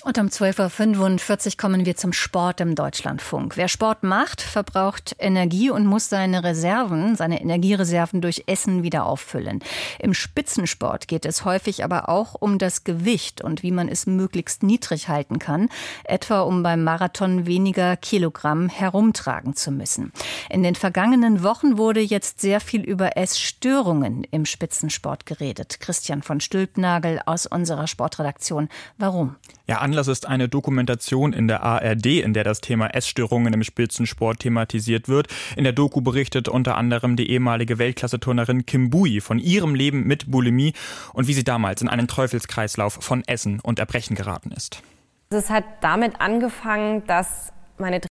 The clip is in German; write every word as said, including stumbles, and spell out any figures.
Und um zwölf Uhr fünfundvierzig kommen wir zum Sport im Deutschlandfunk. Wer Sport macht, verbraucht Energie und muss seine Reserven, seine Energiereserven durch Essen wieder auffüllen. Im Spitzensport geht es häufig aber auch um das Gewicht und wie man es möglichst niedrig halten kann, etwa um beim Marathon weniger Kilogramm herumtragen zu müssen. In den vergangenen Wochen wurde jetzt sehr viel über Essstörungen im Spitzensport geredet. Christian von Stülpnagel aus unserer Sportredaktion. Warum? Ja, Anlass ist eine Dokumentation in der A R D, in der das Thema Essstörungen im Spitzensport thematisiert wird. In der Doku berichtet unter anderem die ehemalige Weltklasse-Turnerin Kim Bui von ihrem Leben mit Bulimie und wie sie damals in einen Teufelskreislauf von Essen und Erbrechen geraten ist. Es hat damit angefangen, dass meine